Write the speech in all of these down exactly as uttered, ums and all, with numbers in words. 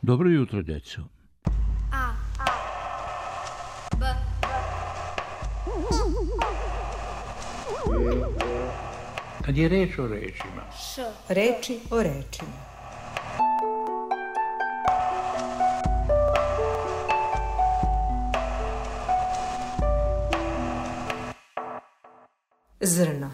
Dobro jutro, djeco. A. B. Kad je reč o rečima. Š. Reči o rečima. Zrno.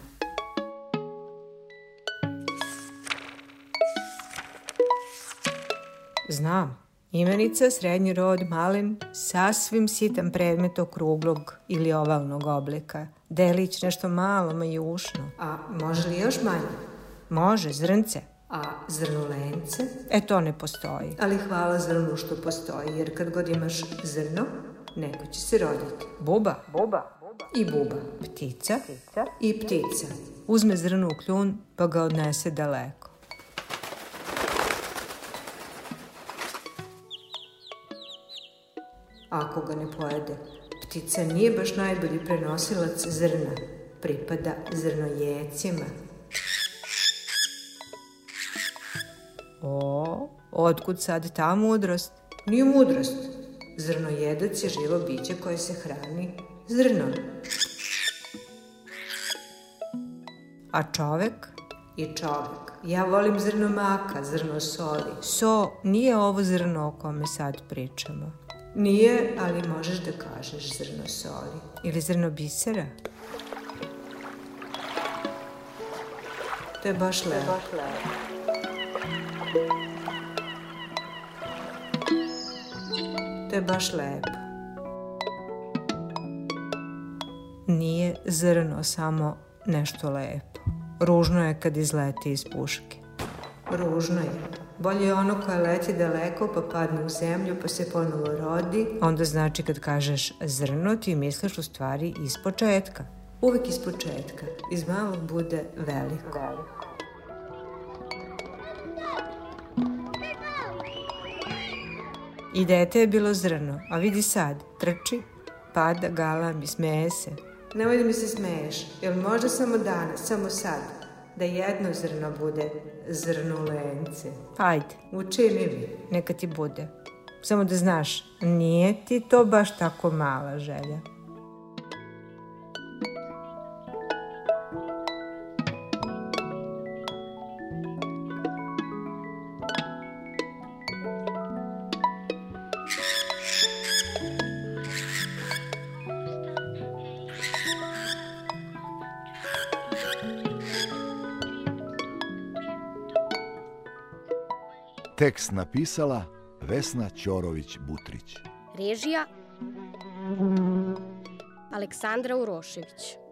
Znam. Imenica, srednji rod, malen, sasvim sitan predmet okruglog ili ovalnog oblika. Delić nešto malo, majušno. A može li još manje? Može, zrnce. A zrnulence? E, to ne postoji. Ali hvala zrnu što postoji, jer kad god imaš zrno, neko će se roditi. Buba. Buba. I buba. Ptica. Ptica. I ptica. Uzme zrno u kljun, pa ga odnese daleko. Ako ga ne pojede, ptica nije baš najbolji prenosilac zrna. Pripada zrnojecima. O, otkud sad ta mudrost? Nije mudrost. Zrnojedac je živo biće koje se hrani zrnom. A čovek? I čovek. Ja volim zrno maka, zrno soli. So, nije ovo zrno o kome sad pričamo. Nije, ali možeš da kažeš zrno soli. Ili zrno bisera. To je baš lepo. To je baš lepo. Nije zrno samo nešto lepo. Ružno je kad izleti iz puške. Ružno je. Bolje je ono koje leti daleko pa padne u zemlju pa se ponovo rodi. Onda znači kad kažeš zrno ti misliš u stvari iz početka. Uvek iz početka. Iz malog bude veliko. Veliko. I dete je bilo zrno, a vidi sad, trči, pada, galami, smeje se. Nemoj da mi se smeješ, jer možda samo danas, samo sad, da jedno zrno bude zrnulence. Ajde. Učini mi. Neka ti bude. Samo da znaš, nije ti to baš tako mala želja. Tekst napisala Vesna Ćorović-Butrić. Režija Aleksandra Urošević.